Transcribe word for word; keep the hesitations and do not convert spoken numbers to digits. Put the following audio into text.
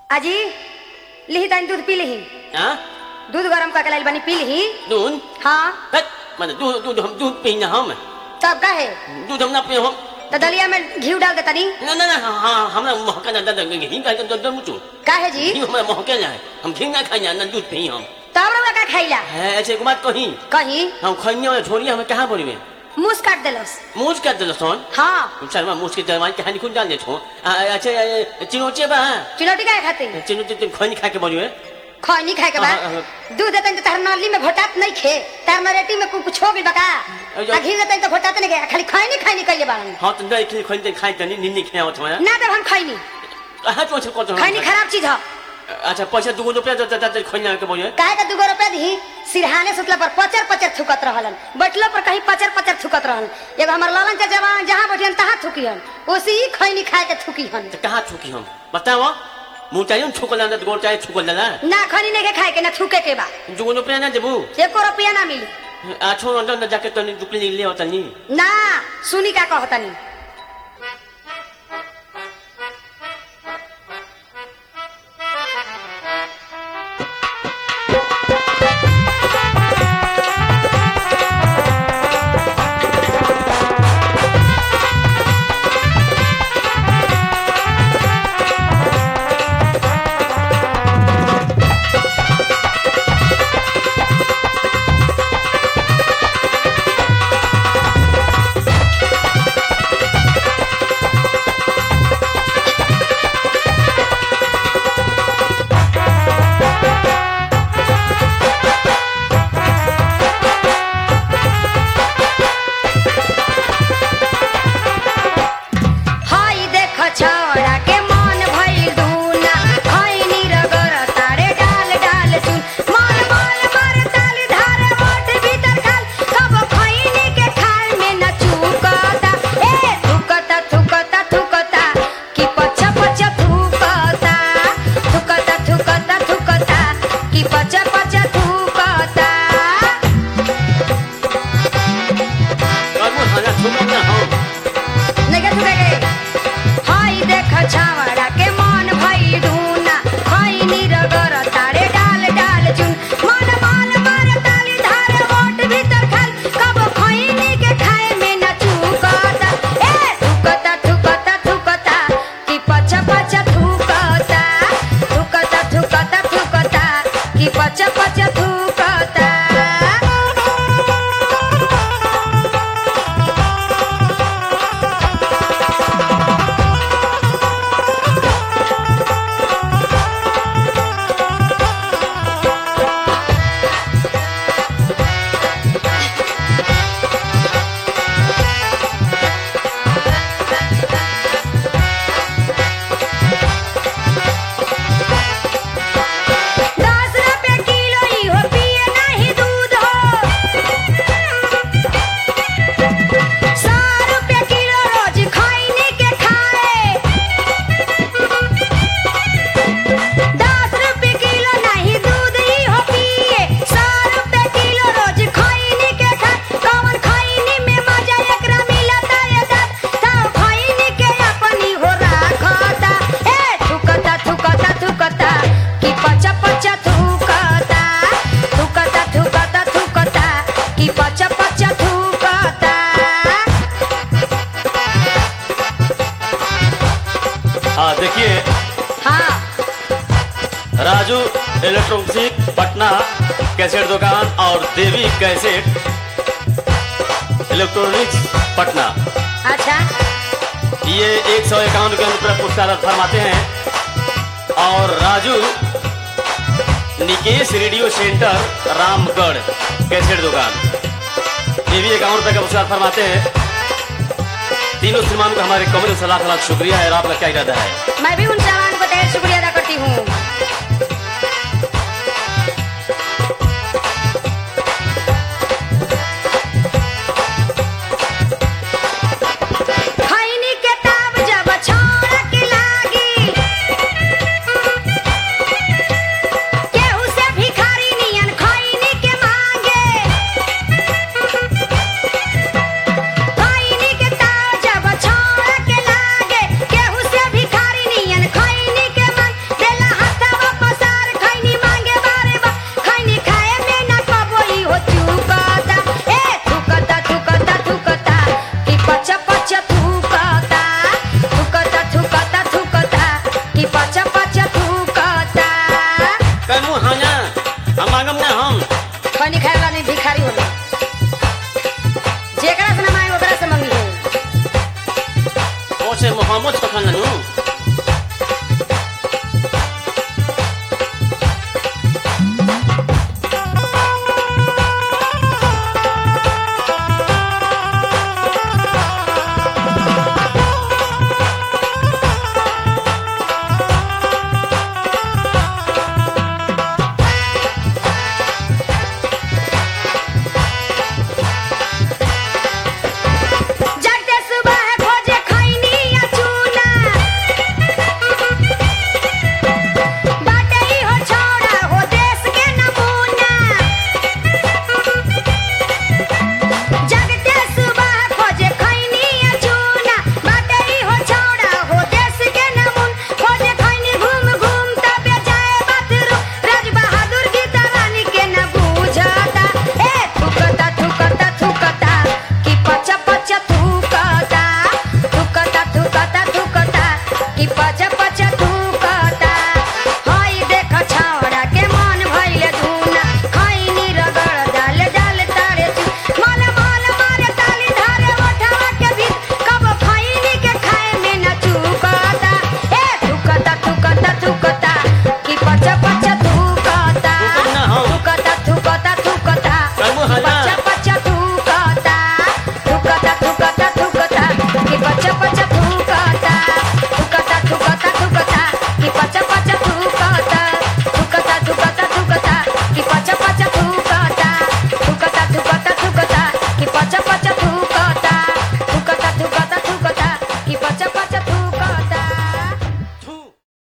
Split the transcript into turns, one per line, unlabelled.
अजी लिही तनी दूध पी लिही।
हाँ?
दूध गरम करके लाइल बनी पी लिही।
दूध?
हाँ।
मैंने दूध दूध हम दूध पीना हम।
तब का है?
दूध हम ना पिए हम।
तो दलिया में घी डाल दे तनी।
ना ना ना हाँ हमरा महका ना दादा घी का तो दम मुचू।
का है जी?
घी हमरा महके ना है। हम घी ना खाई ना दूध पी हम।
तब रउआ का खाइला?
है ऐसे एक बात कही।
कहीं?
हम खन्या में छोड़ी हमें कहाँ बोली में?
मुंह काट देलस।
मुझ काट देलस सोन?
हाँ।
शर्मा मुझ के दरवान कहानी खुद डाल दे छो। अच्छा चिनोचे बा?
चिनोटी का खाते?
चिनोचे तुम खन्नी खा के बोली में?
खैनी खाए के बाद दूध देते तो तार नाली में घोटात नहीं खे तार नरेटी में कुछ हो गई बका आ घी देते तो घोटात नहीं गया खाली खैनी खैनी कइले बारन।
हां तो नहीं खैनी खैनी खाई तनी निन्नी खाओ तुम्हारा
ना तब हम खैनी
कहां तो छ को
खैनी खराब चीज है।
अच्छा पैसा दुगो रुपया देता देता खैनी के बोलिए
काहे का दुगो रुपया दी सिरहाने सुतला पर पचर पचर थुकत रहलन बैठलो पर कहीं पचर पचर थुकत रहलन एगो हमर लालन के जवान जहां बैठियन तहां थुकियन ओसी खैनी खाए के थुकियन।
तो कहां थुकी हम बताओ मुंह चाहिए छुकल ना गोर चाहिए छुकल ना
ना खनी नहीं के खाए के ना थूके के बा
दुगो रुपया ना देबू
एको रुपया ना मिली।
आ छोड़ अंदर जाके तो दुकली ले होतनी
ना सुनी का कहतनी
देखिए
हाँ
राजू इलेक्ट्रॉनिक्स पटना कैसेट दुकान और देवी कैसेट इलेक्ट्रॉनिक्स पटना।
अच्छा
ये एक सौ इक्यावन के अनुसार पुरस्कार फरमाते हैं और Raju Nikesh radio centre Ramgarh cassette दुकान ये भी इक्यावन रुपए का पुरस्कार फरमाते हैं। तीनों श्रीमान का हमारे कमरे से लाख लाख शुक्रिया है और आपका क्या इरादा है?
मैं भी उन श्रीमान को ढेर शुक्रिया अदा करती हूँ।